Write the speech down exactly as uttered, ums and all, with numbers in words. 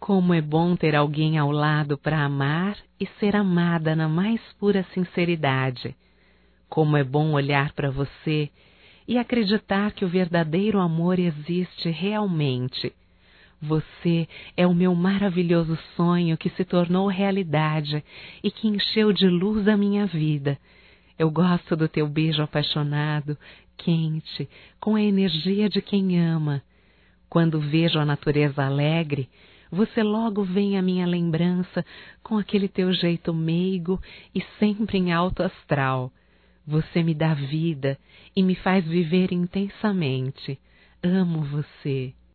Como é bom ter alguém ao lado para amar e ser amada na mais pura sinceridade. Como é bom olhar para você e acreditar que o verdadeiro amor existe realmente. Você é o meu maravilhoso sonho que se tornou realidade e que encheu de luz a minha vida. Eu gosto do teu beijo apaixonado, quente, com a energia de quem ama. Quando vejo a natureza alegre, você logo vem à minha lembrança com aquele teu jeito meigo e sempre em alto astral. Você me dá vida e me faz viver intensamente. Amo você.